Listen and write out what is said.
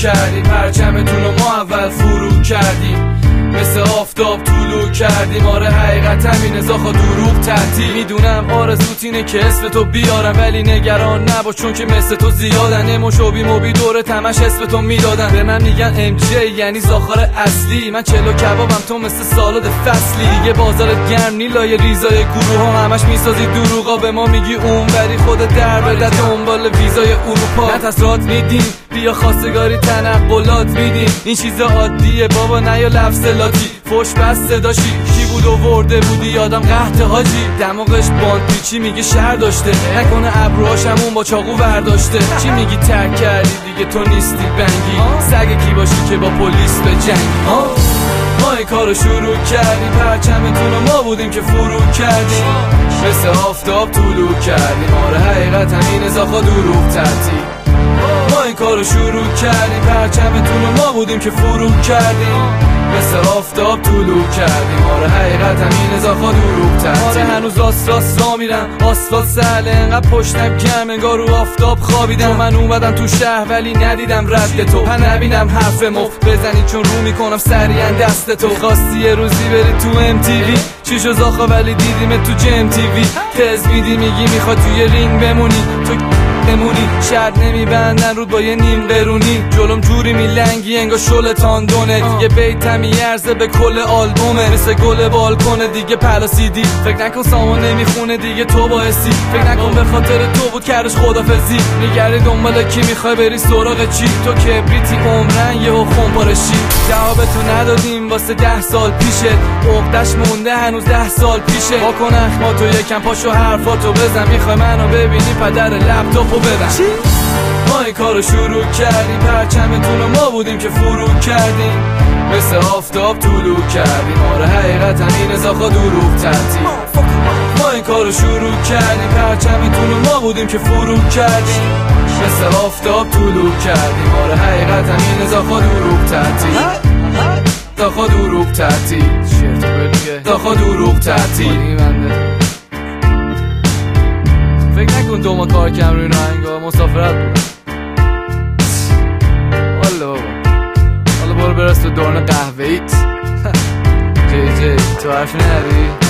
کردیم، پرچمتون رو ما اول فرو کردیم، مثل آفتاب طلوع کردیم. آره حقیقت همینه زاخا دروغ تعطیل. میدونم آرزوت اینه که اسم تو بیارم، ولی نگران نباش چون که مثل تو زیادن. اموشو بی موبی دوره تمش اسم تو میدادن. به من میگن ام جی یعنی زاخار اصلی. من چلو کبابم تو مثل سالاد فصلی. دیگه بازارت گرم نیلای ریزای گروه ها همش میسازی دروغا. به ما میگی اون بری خودت در بده دنبال ویزای اروپا. نه تسرات میدیم بیا خواستگاری تنقلات میدیم. این چیزا عادیه بابا نیا لفظ لاتی. فوش بس صداشی کی بود آورده بودی یادم قحط حاجی. دماغش باند پیچی میگه شهر داشته، نکنه ابروهاشمون با چاقو ورداشته. چی میگی ترک کردی دیگه تو نیستی بنگی، سگ کی باشی که با پلیس به جنگی. ما این کارو شروع کردیم، پرچمتون رو ما بودیم که فرو کردیم، مثل آفتاب طلوع کردیم. آره حقیقت همینه زاخا دروغ تعطیل. ما این کارو شروع کردیم، پرچمتون رو ما بودیم که فرو کردیم، مثل آفتاب طلوع کردیم. آره حقیقت همینه زاخا دروغ تعطیل. آره هنوز راست را میرم، آسفالت سهله انقدر پشتم گرم انگار رو آفتاب خوابیدم. من اومدم تو شهر ولی ندیدم رد تو، من نبینم حرف مفت بزنی چون رو میکنم سریعا دست تو. خواستی یه روزی بری تو ام تی وی، چی شو زاخا ولی دیدیم تو جم تی وی. تز میدی میگی میخواد توی رینگ بمونی، تو بمونی شرط نمیبندن رود با یه نیم قرونی. جلوم جوری میلنگی انگار شل تاندونه، دیگه بیتم میارزه به کل آلبومه. مثل گل بالکنه دیگه پلاسیدی، فکر نکن سامان نمیخونه دیگه تو باعثی. فکر نکن به خاطر تو بود کردش خدافزی. میگردی دنبال کی میخوای بری سراغ چی، تو کبریتی عمرن یهو خونپارشی. جوابتو ندادیم واسه 10 سال پیشه، عقدش مونده هنوز 10 سال پیشه. واکن اخماتو یکم پاشو حرفاتو بزن، میخوای منو ببینی پدر لپتاپو بدن. ما این کارو شروع کردیم، پرچمتون رو ما بودیم که فرو کردیم، مثل آفتاب طلوع کردیم. آره حقیقت همینه زاخا دروغ تعطیل. ما این کارو شروع کردیم، پرچمتون رو ما بودیم که فرو کردیم، مثل آفتاب طلوع کردیم. آره حقیقت همینه زاخا دروغ تعطیل. زاخا دروغ تعطیل، زاخا دروغ تعطیل. فکر نکن دو ما کار کم روی نهنگا مسافرت بود. حالا برو برس تو دورن قهوه‌ایت. جی تو حرفی نداری؟